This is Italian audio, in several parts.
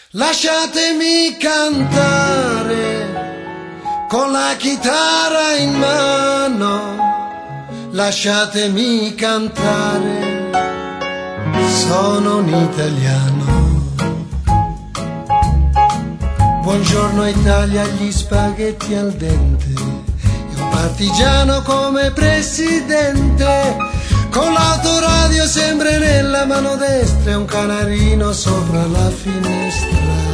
Lasciatemi cantare con la chitarra in mano, lasciatemi cantare, sono un italiano. Buongiorno Italia, gli spaghetti al dente, e un partigiano come presidente, con l'autoradio sempre nella mano destra e un canarino sopra la finestra.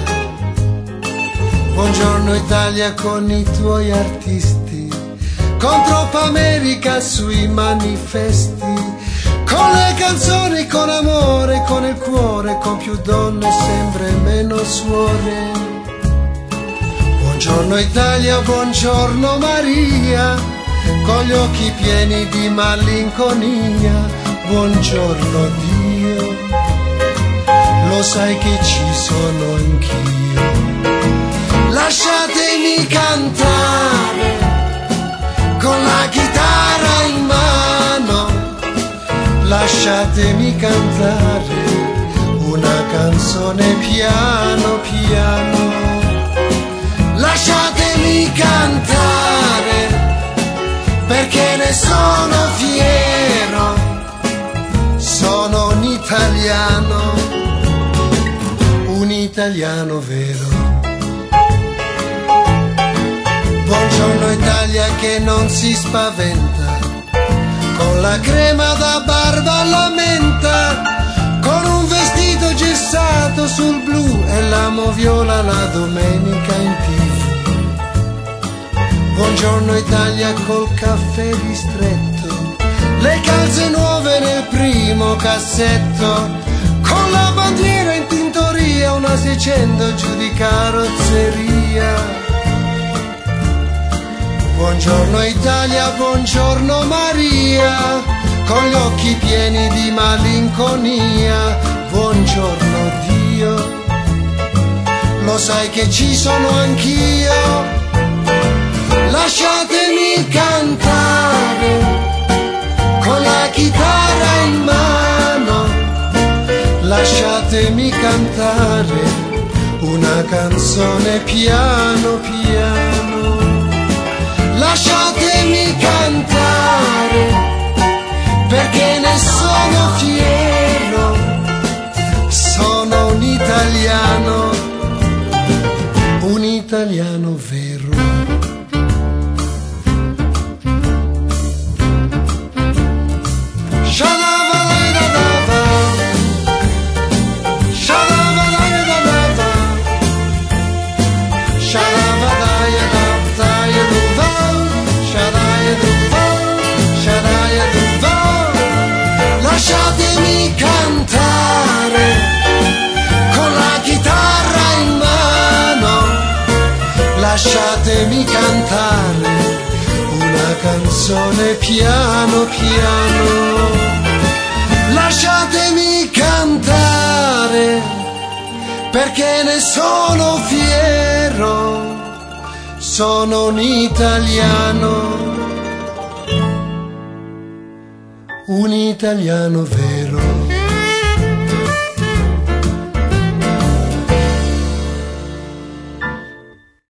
Buongiorno Italia con i tuoi artisti, con troppa America sui manifesti, con le canzoni, con amore, con il cuore, con più donne, sempre meno suore. Buongiorno Italia, buongiorno Maria, con gli occhi pieni di malinconia. Buongiorno Dio, lo sai che ci sono anch'io. Lasciatemi cantare con la chitarra in mano, lasciatemi cantare una canzone piano piano. Lasciatemi cantare perché ne sono fiero, sono un italiano vero. Buongiorno Italia che non si spaventa, con la crema da barba alla menta, con un vestito gessato sul blu e l'amo viola la domenica in TV. Buongiorno Italia col caffè ristretto, le calze nuove nel primo cassetto, con la bandiera in tintoria, una 600 giù di carrozzeria. Buongiorno Italia, buongiorno Maria, con gli occhi pieni di malinconia. Buongiorno Dio, lo sai che ci sono anch'io. Lasciatemi cantare con la chitarra in mano, lasciatemi cantare una canzone piano piano. Lasciatemi cantare perché ne sono fiero, sono un italiano vero. Lasciatemi cantare con la chitarra in mano, lasciatemi cantare una canzone piano piano. Lasciatemi cantare perché ne sono fiero, sono un italiano vero.